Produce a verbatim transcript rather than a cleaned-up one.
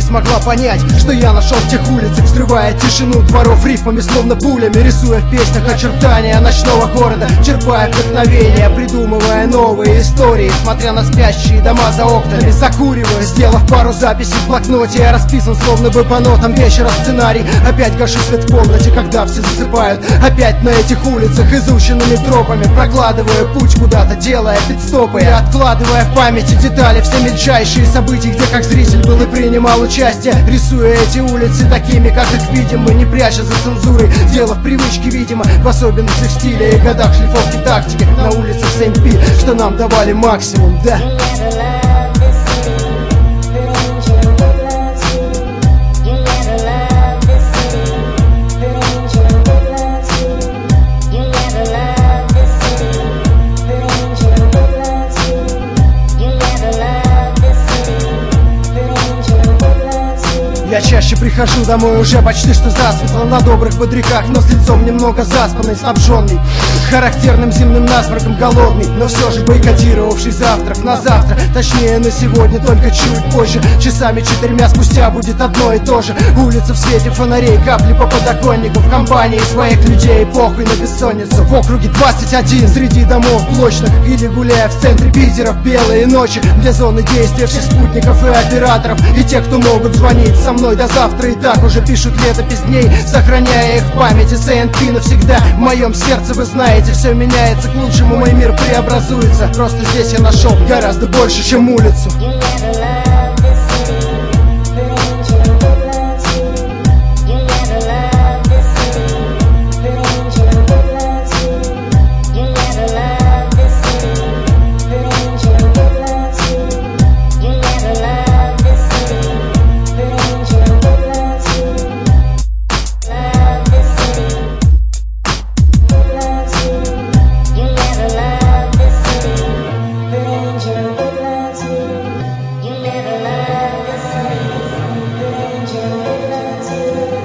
смогла понять, что я нашел в тех улицах, взрывая тишину дворов рифмами, словно пулями, рисуя в песнях очертания ночного города, черпая вдохновение, придумывая новые истории, смотря на спящие дома за окнами, закуривая. Сделав пару записей в блокноте, я расписан словно бы по нотам вечера сценарий. Опять гашу свет в комнате, когда все засыпают. Опять на этих улицах, изученными тропами, прокладывая путь куда-то, делая пидстопы и откладывая в памяти детали, все мельчайшие события, где как зритель был и принимал участие, рисуя эти улицы такими, как их видим мы, не пряча за цензурой, дело в привычке, видимо, в особенностях стиля и годах шлифовки тактики на улицах Сент-Пи, что нам давали максимум, да. Я чаще прихожу домой уже почти что засветло, на добрых бодряках, но с лицом немного заспанный, снабженный характерным зимним насморком, голодный, но все же бойкотировавший завтрак на завтра, точнее на сегодня, только чуть позже. Часами четырьмя спустя будет одно и то же. Улица в свете фонарей, капли по подоконнику, в компании своих людей, похуй на бессонницу. В округе двадцать один, среди домов блочных, или гуляя в центре Питера в белые ночи, для зоны действия всех спутников и операторов, и те, кто могут звонить со мной до завтра, и так уже пишут летопись дней, сохраняя их в памяти. Сент-Пи навсегда в моем сердце, вы знаете, все меняется к лучшему, мой мир преобразуется. Просто здесь я нашел гораздо больше, чем улицу.